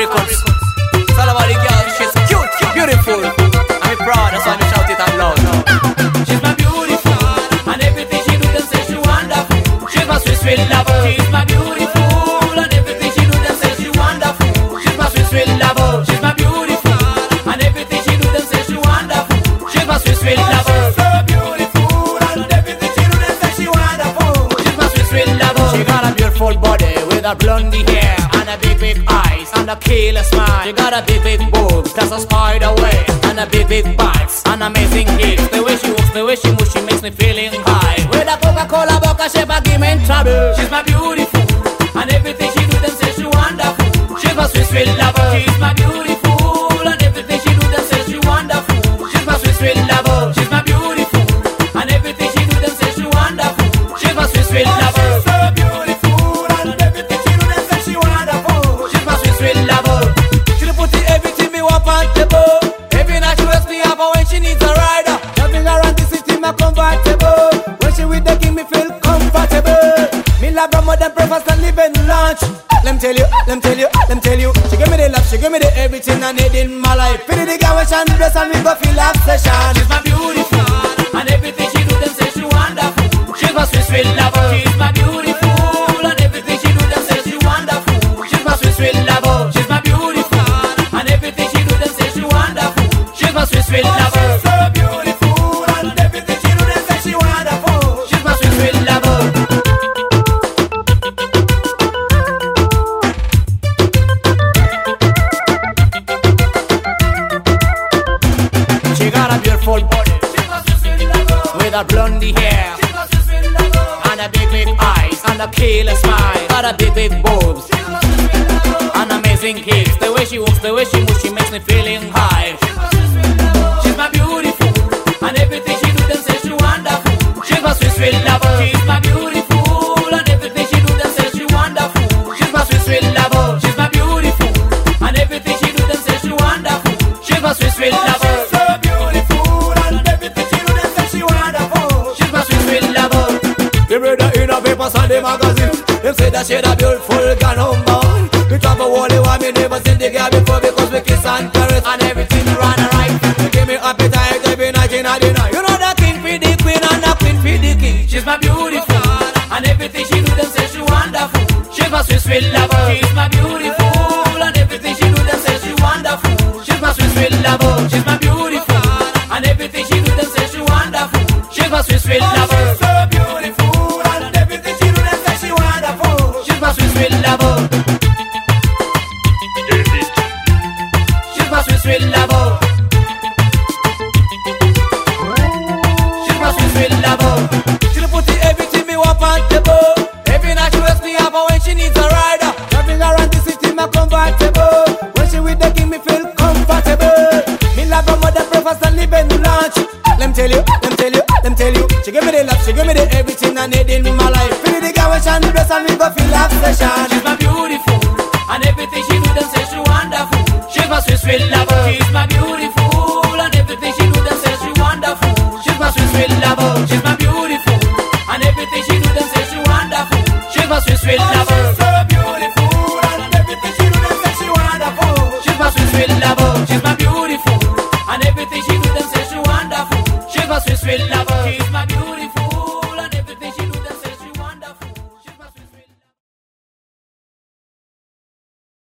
Records. It's all about the girl, she's cute, beautiful. I'm proud, that's why I shout it out loud. She's my beautiful, and everything she do, them say she wonderful. She's my sweet, sweet lover. She's my beautiful, and everything she do, them say she wonderful. She's my sweet, sweet lover. She's my beautiful, and everything she do, them say she wonderful. She's my sweet, sweet lover. So beautiful, and everything she do, them say she wonderful. She's my sweet, sweet lover. She got a beautiful body with a blondie hair and a big, big eyes and a killer smile. She got a big, big boobs, that's a spider way, and a big, big butts, and amazing hips. The way she walks, the way she moves, she makes me feeling high. With a Coca-Cola vodka shape, I give me in trouble. She's my beautiful, and everything she do, them say she wonderful. She's my sweet, sweet lover. She's my beautiful, and everything she do, them say she wonderful. She's my sweet, sweet lover. She's my beautiful, and everything she do, them say she wonderful. She's my sweet, sweet lover. So beautiful, and everything she do, them say she wonderful. She's my sweet, sweet lover. She put it everything me want on the boat. Every night she wakes me up when she needs a rider. Driving around the city, my convertible. When she with the king, me feel comfortable. Me love her more than breakfast and living lunch. Let me tell you, let me tell you, let me tell you. She give me the love, she give me the everything I need in my life. Pity the girl when she dress and we go feel obsession. She's my beautiful, and everything she do, them say she wonderful. She's my sweet, sweet lover. She's my beautiful, and everything she do, them say she wonderful. She's my sweet, sweet lover. She's my beautiful, and everything she do, them say she wonderful. She's my sweet, sweet lover. So beautiful, and everything she do, them say she wonderful. She's my sweet, sweet lover. She got a beautiful body with a blondie hair and a big, big eyes and a killer smile. Got a big, big boobs and amazing hips. The way she walks, the way she moves, she makes me feeling high. She's my beautiful, and everything she do, them say she wonderful. She's my sweet, sweet lover. She's my beautiful, and everything she do, them say she wonderful. She's my sweet, sweet lover. She's my beautiful, and everything she do, them say she wonderful. She's my sweet, sweet lover. So beautiful, and everything she do, them say she wonderful. She's my sweet, sweet lover. The brother in a papers and the magazine, them say that she a beautiful girl number one. We travel all the while, me never seen the girl before because we kiss and caress and everything run right. You give me appetite every night in the night. You know the king for the queen and the queen for the king. She's my beautiful, and everything she do, them say she wonderful. She's my sweet, sweet lover. She's my beautiful, and everything she do, them say she wonderful. She's my sweet, sweet lover. She's my beautiful, and everything she do, them say she wonderful. She's my sweet, sweet lover. So beautiful, and everything she do, them say she wonderful. She's my sweet, sweet lover. She's my sweet, sweet lover. She's my sweet, sweet lover. She put it everything me want on the boat. Every night she wakes me up when she needs a rider. Driving around the city, my convertible. When she with the king, me feel comfortable. Me love her more than breakfast and living lunch. Let me tell you, let me tell you, let me tell you. She give me the love, she give me the everything I need in my life. Pity the girl when she dress and we go feel obsession. She's my beautiful, and everything she do, them say she wonderful. She's my sweet, sweet lover. She's my beautiful, and everything she do, them say she wonderful. She's my sweet, sweet lover. She's my beautiful, and everything she do, them say she wonderful. She's my sweet, sweet lover. So beautiful, and everything she do, them say she wonderful. She's my sweet, sweet lover. She's my beautiful, and everything she do, them say she wonderful. She's my sweet, sweet lover.